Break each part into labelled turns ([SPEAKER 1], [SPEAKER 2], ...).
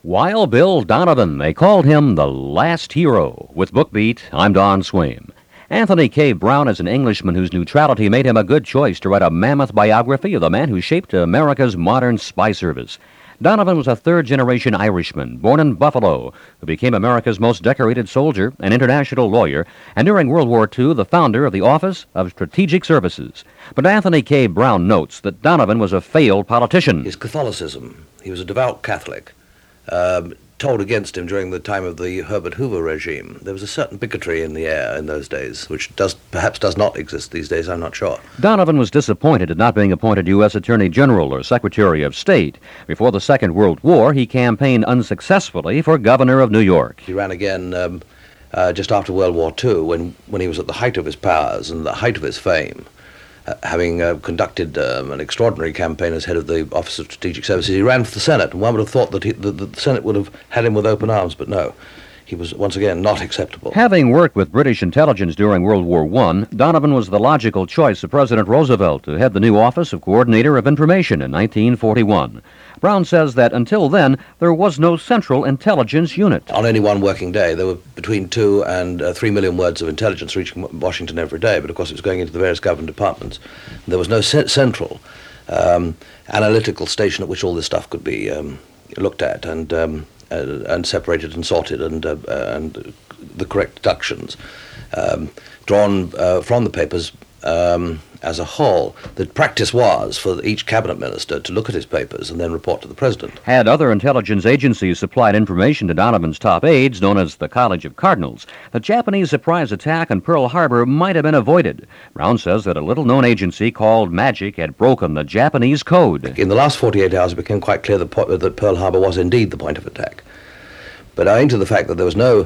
[SPEAKER 1] Wild Bill Donovan, they called him the last hero. With BookBeat, I'm Don Swaim. Anthony K. Brown is an Englishman whose neutrality made him a good choice to write a mammoth biography of the man who shaped America's modern spy service. Donovan was a third-generation Irishman, born in Buffalo, who became America's most decorated soldier, an international lawyer, and during World War II, the founder of the Office of Strategic Services. But Anthony K. Brown notes that Donovan was a failed politician.
[SPEAKER 2] His Catholicism, he was a devout Catholic, told against him during the time of the Herbert Hoover regime. There was a certain bigotry in the air in those days, which perhaps does not exist these days, I'm not sure.
[SPEAKER 1] Donovan was disappointed at not being appointed U.S. Attorney General or Secretary of State. Before the Second World War, he campaigned unsuccessfully for governor of New York.
[SPEAKER 2] He ran again just after World War II, when he was at the height of his powers and the height of his fame. Having conducted an extraordinary campaign as head of the Office of Strategic Services, he ran for the Senate, and one would have thought that the Senate would have had him with open arms, but no. He was, once again, not acceptable.
[SPEAKER 1] Having worked with British intelligence during World War I, Donovan was the logical choice of President Roosevelt to head the new Office of Coordinator of Information in 1941. Brown says that until then, there was no central intelligence unit.
[SPEAKER 2] On any one working day, there were between 2 and 3 million words of intelligence reaching Washington every day, but of course it was going into the various government departments. There was no central analytical station at which all this stuff could be looked at and separated and sorted, and the correct deductions drawn from the papers as a whole. The practice was for each cabinet minister to look at his papers and then report to the president.
[SPEAKER 1] Had other intelligence agencies supplied information to Donovan's top aides, known as the College of Cardinals, the Japanese surprise attack on Pearl Harbor might have been avoided. Brown says that a little-known agency called MAGIC had broken the Japanese code.
[SPEAKER 2] In the last 48 hours, it became quite clear that Pearl Harbor was indeed the point of attack. But owing to the fact that there was no...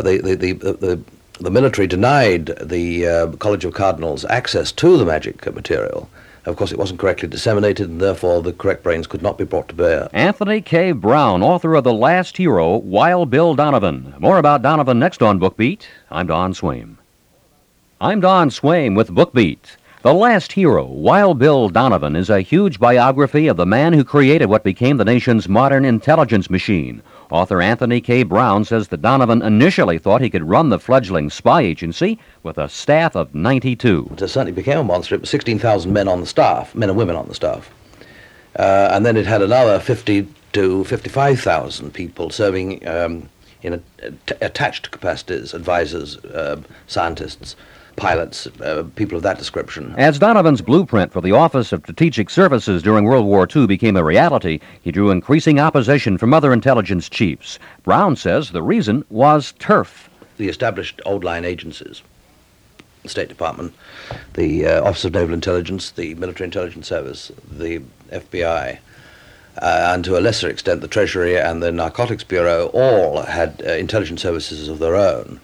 [SPEAKER 2] The military denied the College of Cardinals access to the MAGIC material. Of course, it wasn't correctly disseminated, and therefore the correct brains could not be brought to bear.
[SPEAKER 1] Anthony K. Brown, author of The Last Hero, Wild Bill Donovan. More about Donovan next on BookBeat. I'm Don Swaim. I'm Don Swaim with BookBeat. The Last Hero, Wild Bill Donovan, is a huge biography of the man who created what became the nation's modern intelligence machine. Author Anthony K. Brown says that Donovan initially thought he could run the fledgling spy agency with a staff of 92.
[SPEAKER 2] It certainly became a monster. It was 16,000 men on the staff, men and women on the staff. And then it had another 50 to 55,000 people serving in attached capacities, advisors, scientists, pilots, people of that description.
[SPEAKER 1] As Donovan's blueprint for the Office of Strategic Services during World War II became a reality, he drew increasing opposition from other intelligence chiefs. Brown says the reason was turf.
[SPEAKER 2] The established old line agencies, the State Department, the Office of Naval Intelligence, the Military Intelligence Service, the FBI, and to a lesser extent the Treasury and the Narcotics Bureau all had intelligence services of their own.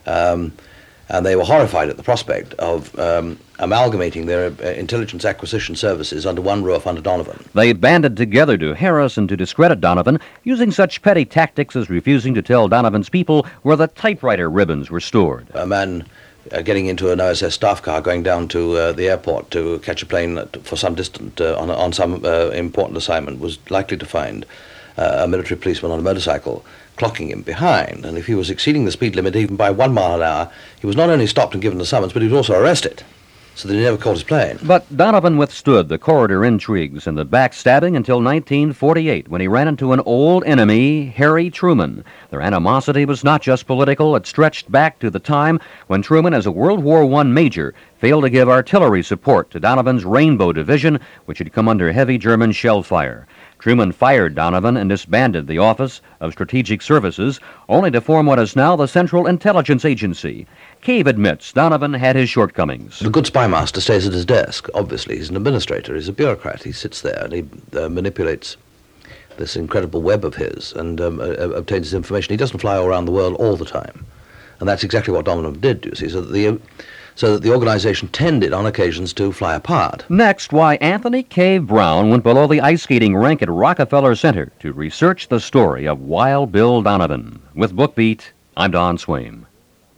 [SPEAKER 2] And they were horrified at the prospect of amalgamating their intelligence acquisition services under one roof under Donovan.
[SPEAKER 1] They banded together to harass and to discredit Donovan, using such petty tactics as refusing to tell Donovan's people where the typewriter ribbons were stored.
[SPEAKER 2] A man getting into an OSS staff car going down to the airport to catch a plane for some distance on some important assignment was likely to find a military policeman on a motorcycle clocking him behind, and if he was exceeding the speed limit even by 1 mile an hour, he was not only stopped and given a summons, but he was also arrested, so that he never caught his plane.
[SPEAKER 1] But Donovan withstood the corridor intrigues and the backstabbing until 1948, when he ran into an old enemy, Harry Truman. Their animosity was not just political, it stretched back to the time when Truman, as a World War I major, failed to give artillery support to Donovan's Rainbow Division, which had come under heavy German shell fire. Truman fired Donovan and disbanded the Office of Strategic Services, only to form what is now the Central Intelligence Agency. Cave admits Donovan had his shortcomings.
[SPEAKER 2] The good spy master stays at his desk. Obviously, he's an administrator, he's a bureaucrat. He sits there and he manipulates this incredible web of his and obtains his information. He doesn't fly all around the world all the time. And that's exactly what Donovan did, you see, so that the organization tended on occasions to fly apart.
[SPEAKER 1] Next, why Anthony K. Brown went below the ice skating rink at Rockefeller Center to research the story of Wild Bill Donovan. With BookBeat, I'm Don Swaim.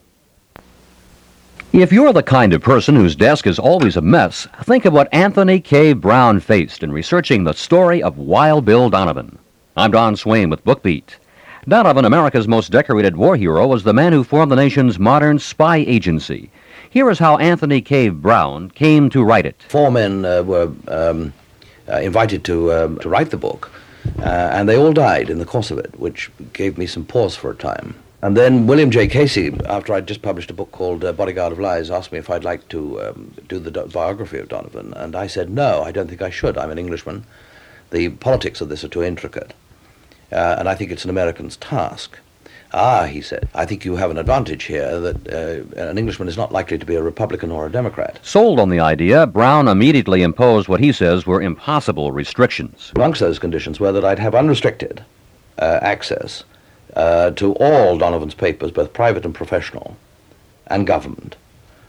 [SPEAKER 1] If you're the kind of person whose desk is always a mess, think of what Anthony K. Brown faced in researching the story of Wild Bill Donovan. I'm Don Swain with BookBeat. Donovan, America's most decorated war hero, was the man who formed the nation's modern spy agency. Here is how Anthony Cave Brown came to write it.
[SPEAKER 2] 4 men were invited to write the book, and they all died in the course of it, which gave me some pause for a time. And then William J. Casey, after I'd just published a book called Bodyguard of Lies, asked me if I'd like to do the biography of Donovan, and I said, no, I don't think I should. I'm an Englishman. The politics of this are too intricate, and I think it's an American's task. Ah, he said, I think you have an advantage here that an Englishman is not likely to be a Republican or a Democrat.
[SPEAKER 1] Sold on the idea, Brown immediately imposed what he says were impossible restrictions.
[SPEAKER 2] Amongst those conditions were that I'd have unrestricted access to all Donovan's papers, both private and professional, and government.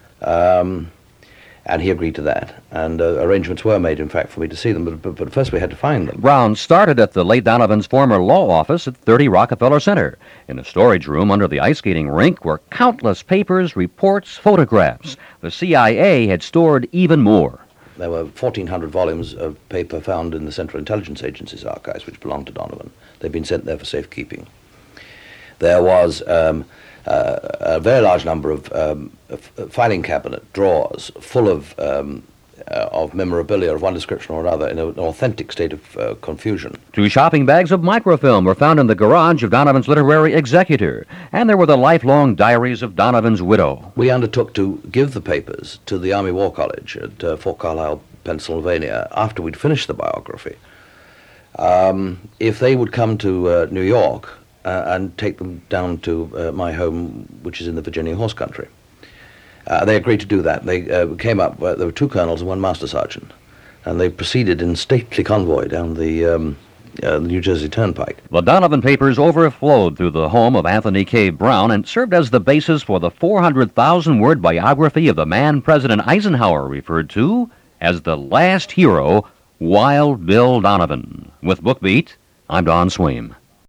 [SPEAKER 2] And he agreed to that. And arrangements were made, in fact, for me to see them, but first we had to find them.
[SPEAKER 1] Brown started at the late Donovan's former law office at 30 Rockefeller Center. In a storage room under the ice skating rink were countless papers, reports, photographs. The CIA had stored even more.
[SPEAKER 2] There were 1,400 volumes of paper found in the Central Intelligence Agency's archives, which belonged to Donovan. They'd been sent there for safekeeping. There was a very large number of filing cabinet drawers full of memorabilia of one description or another in an authentic state of confusion.
[SPEAKER 1] 2 shopping bags of microfilm were found in the garage of Donovan's literary executor, and there were the lifelong diaries of Donovan's widow.
[SPEAKER 2] We undertook to give the papers to the Army War College at Fort Carlisle, Pennsylvania, after we'd finished the biography. If they would come to New York and take them down to my home, which is in the Virginia Horse Country. They agreed to do that. They came up, there were 2 colonels and 1 master sergeant, and they proceeded in stately convoy down the New Jersey Turnpike.
[SPEAKER 1] The Donovan papers overflowed through the home of Anthony Cave Brown and served as the basis for the 400,000-word biography of the man President Eisenhower referred to as the last hero, Wild Bill Donovan. With BookBeat, I'm Don Swain.